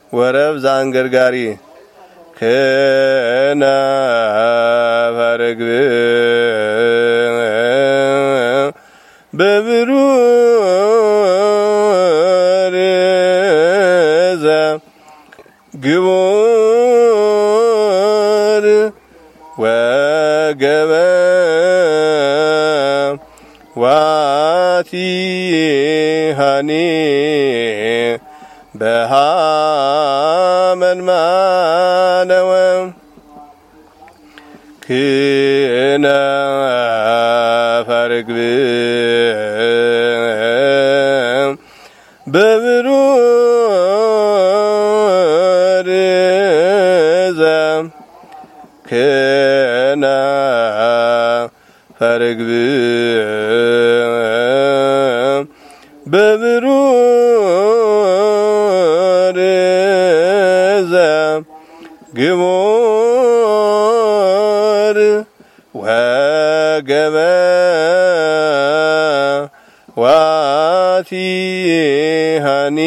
ወረብ ዛንገርጋሪ ከናፈርግብ በብሩር ግቡር ወገበ ዋቲሃኒ በሃመንማነወ ክነፈርግብ በብሩር ክነፈርግብ በብሩር ግሙር ወገበ ዋቲሃኒ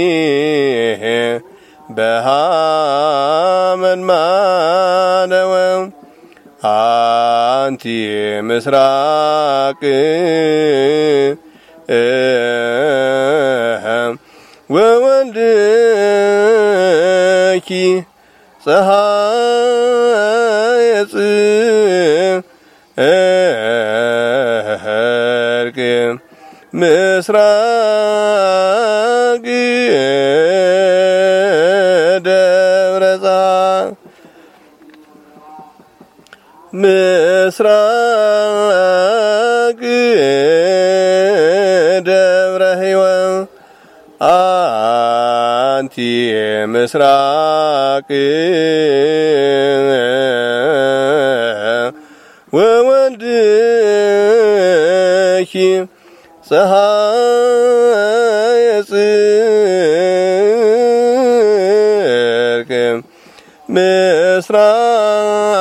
በሃመንማነወ አንቲ ምስራቅ ወወልድኪ ፀሐየ ጽድቅ ምስራቅ ደብረ ምስራቅ ደብረ ሕይወት አንቲ ምስራቅ ወወልድኪ ፀሐየ ጽድቅ ምስራቅ